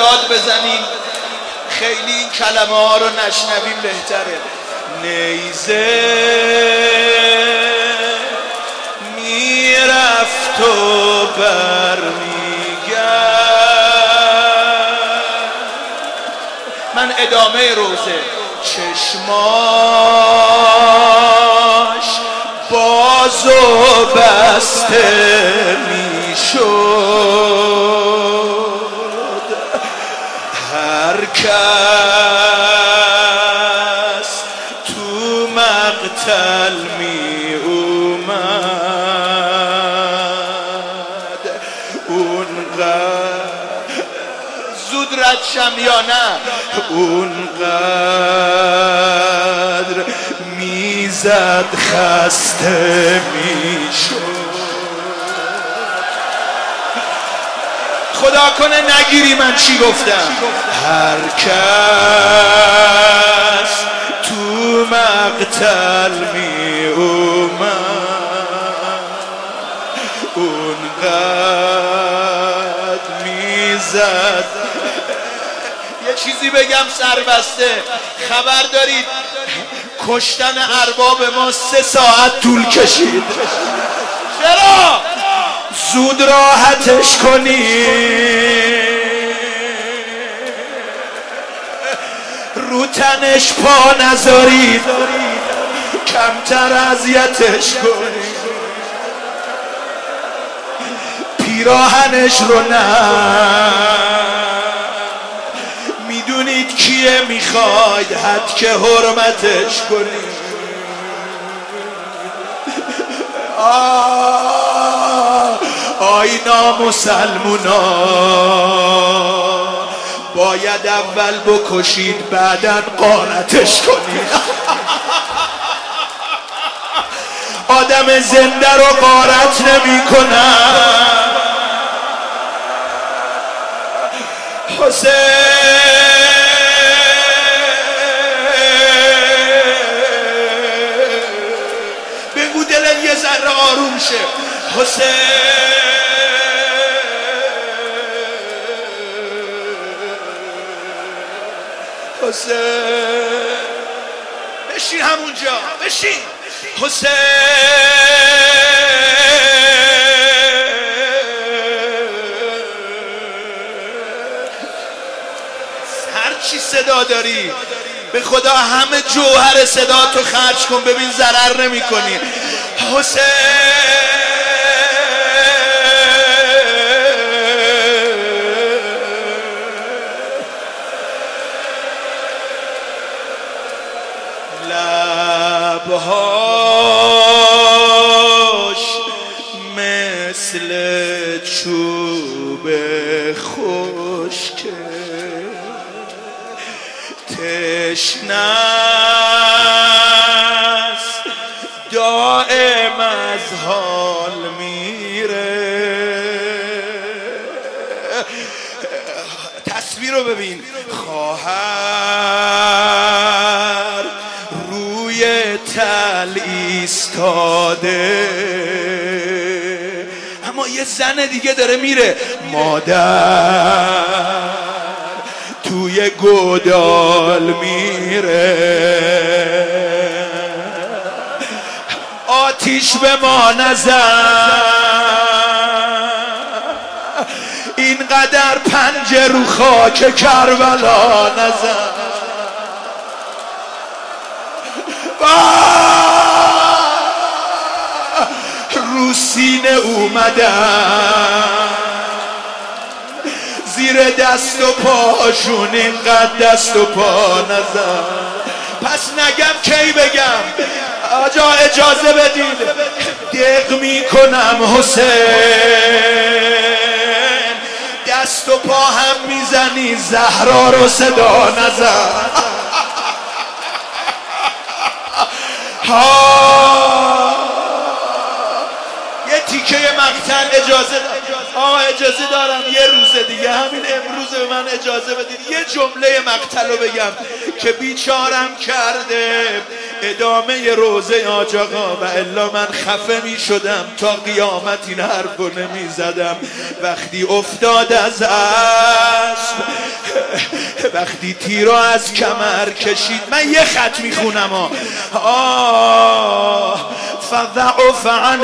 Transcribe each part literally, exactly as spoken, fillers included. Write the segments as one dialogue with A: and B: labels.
A: داد بزنیم، خیلی این کلمه ها رو نشنویم بهتره. نیزه میرفت و برمیگرد. من ادامه روزه. چشماش باز و بسته میشد، هر کس تو مقتل می اومد. اونقدر زود رد شم یا نه، اونقدر میزد خسته میشد. خدا کنه نگیری من چی گفتم. هر کس تو مقتل می اومد، اونقدر میزد. یه چیزی بگم سربسته، خبر دارید کشتن ارباب ما سه ساعت طول کشید. چرا؟ زود راحتش کنی، رو تنش پا نذارید، کمتر اذیتش کنی، پیراهنش رو نه. میدونید کیه میخواید حد که حرمتش کنید. آه آی نامسلمونا، باید اول بکشید بعدن غارتش کنید. آدم زنده رو غارت نمی کنن. حسین بگو دلت یه ذره آروم شه. حسین حسین بشین همونجا، بشین. حسین هر چی صدا داری به خدا همه جوهر صدا تو خرج کن، ببین ضرر نمی کنی. حسین لبهاش مثل چوب خشکه، تشنه‌ست دائم از حال میره. تصویر رو ببین، خواهر روی تل ایستاده اما یه زن دیگه داره میره. مادر توی گودال میره. آتیش به ما نزن، اینقدر پنجه رو خاک کربلا نزن. رو سینه اومدن، زیر دست و پاشون اینقدر دست و پا نزن. پس نگم کی بگم؟ آجا اجازه بدید دق میکنم. حسین دست و پا هم میزنی، زهرا رو صدا نزن. یه تیکه مقتل اجازه دارم. آه اجازه دارم یه روز دیگه، همین امروز به من اجازه بدید یه جمله مقتل رو بگم که بیچارم کرده. ادامه روزه آج آقا، و الا من خفه می شدم تا قیامت این حرف رو نمی زدم. وقتی افتاد از اسب، وقتی تیر رو از کمر کشید، من یه خط می خونم آه فضعف عن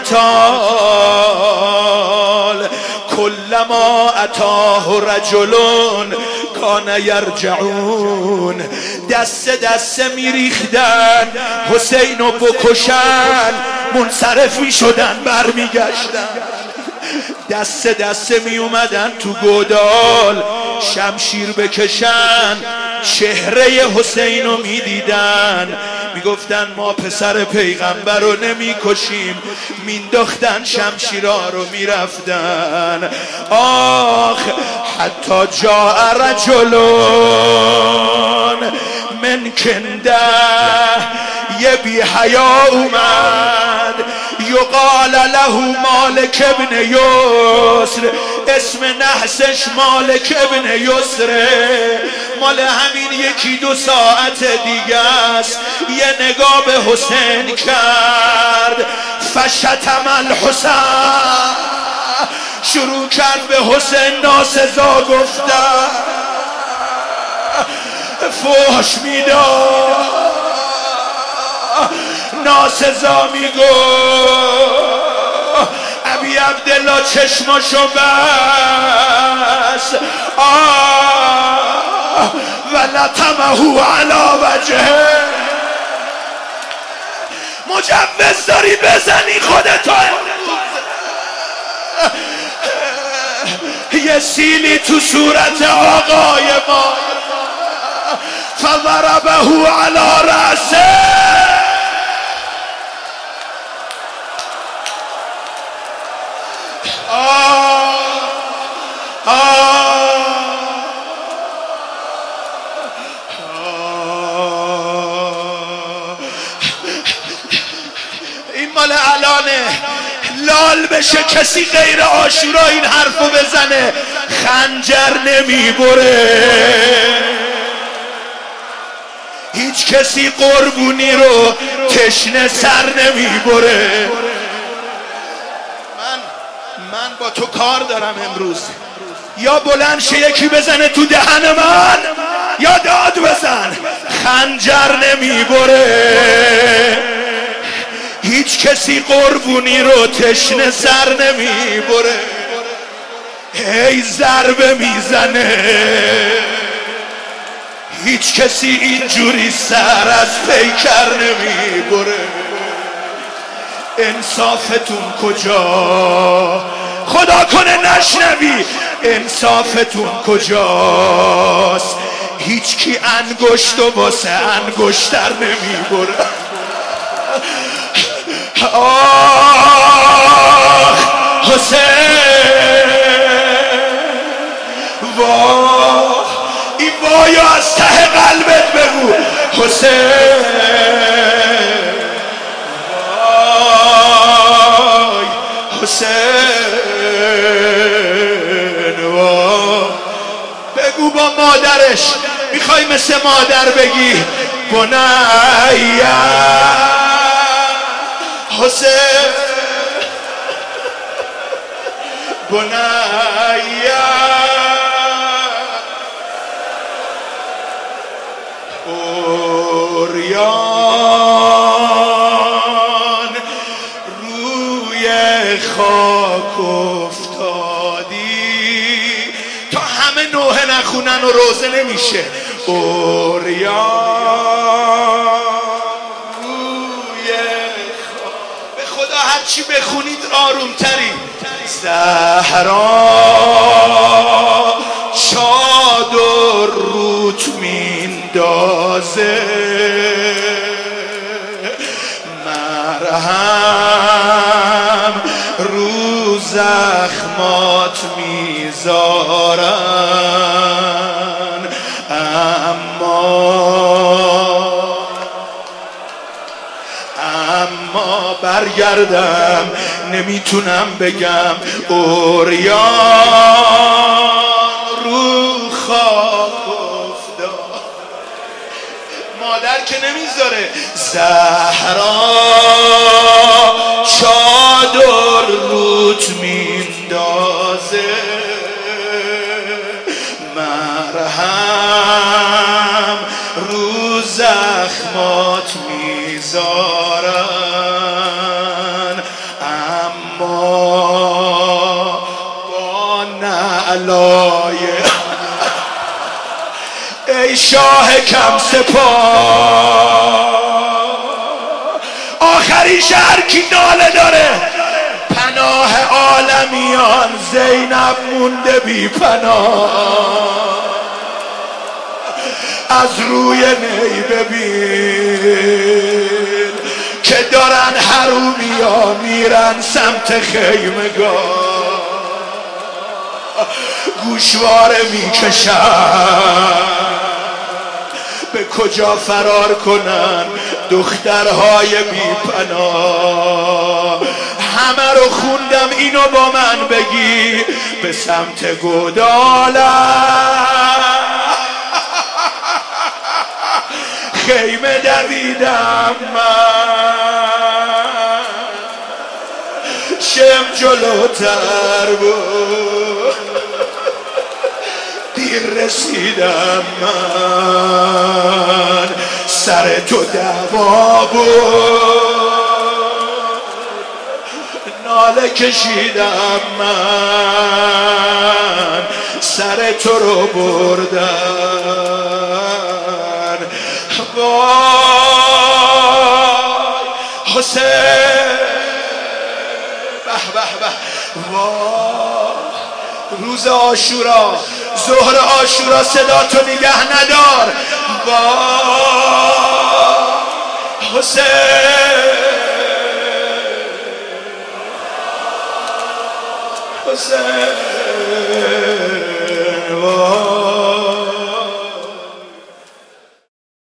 A: القتال کلما اتاه رجلون کان یرجعون. دست دست میریختن حسین رو بکشن، منصرف میشدن برمیگشتن. دست دست می اومدن تو گودال شمشیر بکشن، چهره حسین رو می دیدن، می گفتن ما پسر پیغمبر رو نمی کشیم، مینداختن شمشیرها رو می رفتن. آخ حتی جاء رجلون من کنده، یه بی حیا اومد، یقال له مالک ابن یسر، اسم نحسش مالک ابن یسره، مال همین یکی دو ساعت دیگه است. یه نگاه به حسین کرد، فشتم الحسین، شروع کرد به حسین ناسزا گفتن، فحش میداد، ناسزا میگو. ابی عبدالله چشماشو بس، آه و لطمه علی وجهه. مجوز داری بزنی خودتو، یه سیلی تو صورت آقای ما، فضربه علی رأسه. آه آه این مال الانه، لال بشه کسی غیر عاشورا این حرفو بزنه، خنجر نمیبره. هیچ کسی قربونی رو تشنه سر نمیبره. من با تو کار دارم امروز، یا بلند شه یکی بزنه تو دهن من، یا داد بزن، خنجر نمیبره. هیچ کسی قربونی رو تشنه سر نمیبره. هی ضربه میزنه، هیچ کسی اینجوری سر از پیکر نمیبره. انصافتون کجا؟ خدا کنه نشنوی. انصافتون کجاست؟ هیچ کی انگشت و واسه انگشتر نمیبره. آه حسین، واه این وایو از ته قلبت بگو حسین، حسین وای. بگو با مادرش، میخوای مثل مادر بگی بنیا حسین، بنیا اوریان روی خاک افتادی. تا همه نوحه نخونن و روزه نمیشه. اوریان روی خاک، به خدا هرچی بخونید آرومتری. زهرا چادر روت میندازه، مرهم رو زخمات میذارن، اما اما برگردم نمیتونم بگم. اوریان رو خاک افتاد. مادر که نمیذاره. زهرا چادر روت میندازه، مرهم رو زخمات میذارن، اما با نعلای ای شاه کم سپاه. آخرین شهر کی ناله داره؟ پناه عالمیان زینب مونده بی پناه. از روی نی ببین که دارن حرومیا میرن سمت خیمگاه، گوشواره میکشن به کجا فرار کنن دخترهای بی پناه. همه رو خوندم، اینو با من بگی، به سمت گوداله خیمه دویدم من، شم جلوتر بود دیر رسیدم من، سر تو دعوا بود ناله کشیدم من، سر تو رو بردن. وای حسین به به به، وای روز عاشورا، ظهر عاشورا صدا تو نگه ندار. وای حسین حسین